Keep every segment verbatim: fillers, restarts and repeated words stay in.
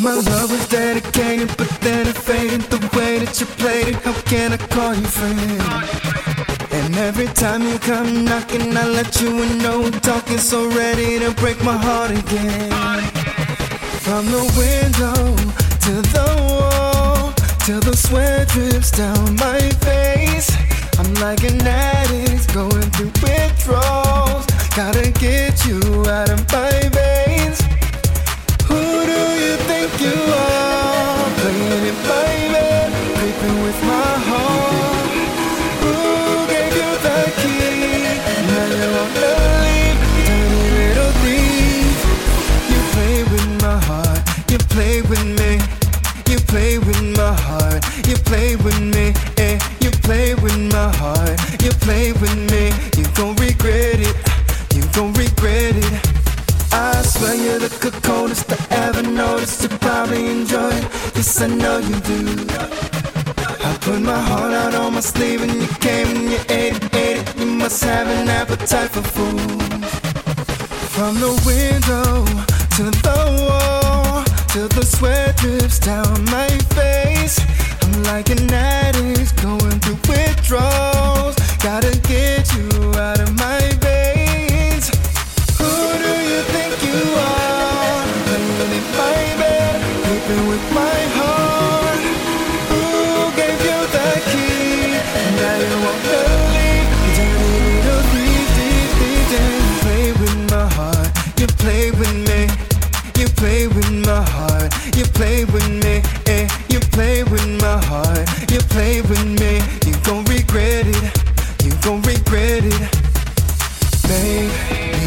My love was dedicated, but then it faded. The way that you played it, how can I call you friend? And every time you come knocking, I let you in, know talking, so ready to break my heart again. From the window to the wall, till the sweat drips down my face. I'm like an addict going through withdrawals. Gotta get you out of my veins. Who do you think you are? Playing in my bed, creeping with my heart. Who gave you the key? Now you wanna leave, dirty little thief. You play with my heart, you play with me. You play with my heart, you play with me. Eh, you play with my heart, you play with me. You gon' regret it, you gon' regret it. I swear you're the coldest I ever noticed. You probably enjoy it, yes I know you do. I put my heart out on my sleeve and you came and you ate it, ate it. You must have an appetite for food. From the window to the wall, till the sweat drips down my face. I'm like an addict going through withdrawals. Gotta get you out of my veins. Who do you think you are? Playing in my bed, sleeping with my heart. Who gave you the key? Now you wanna leave, dirty little thief, thief, thief, thief. You play with my heart, you play with me. You play with my heart, you play with me. Eh, you play with my heart, you play with me. You gon' regret it, you gon' regret it. Baby,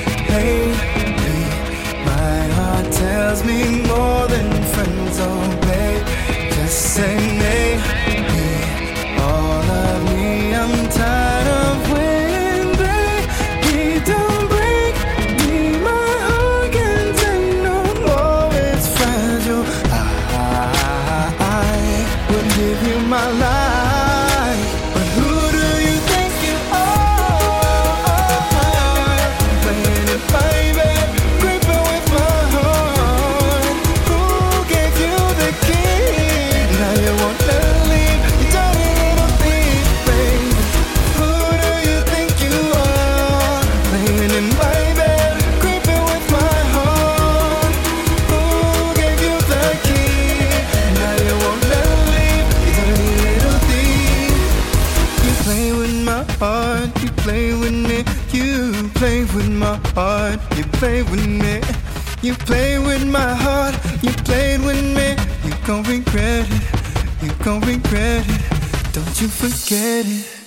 baby, my heart tells me more than friends. Oh babe, just say maybe. All of me, I'm tired of waiting, baby. Don't break me, my heart can't take no more. It's fragile. I, I would give you my life, but who do you think you are? Playing in my bed, creeping with my heart. Who gave you the key? Now you wanna leave, you dirty little thief, baby. Who do you think you are? Playing in my bed, creeping with my heart. Who gave you the key? Now you wanna leave, you dirty little thief. You play with my heart, you play with me. You play with my heart, you play with me. You play with my heart, you played with me. You gon' regret it, you gon' regret it. Don't you forget it.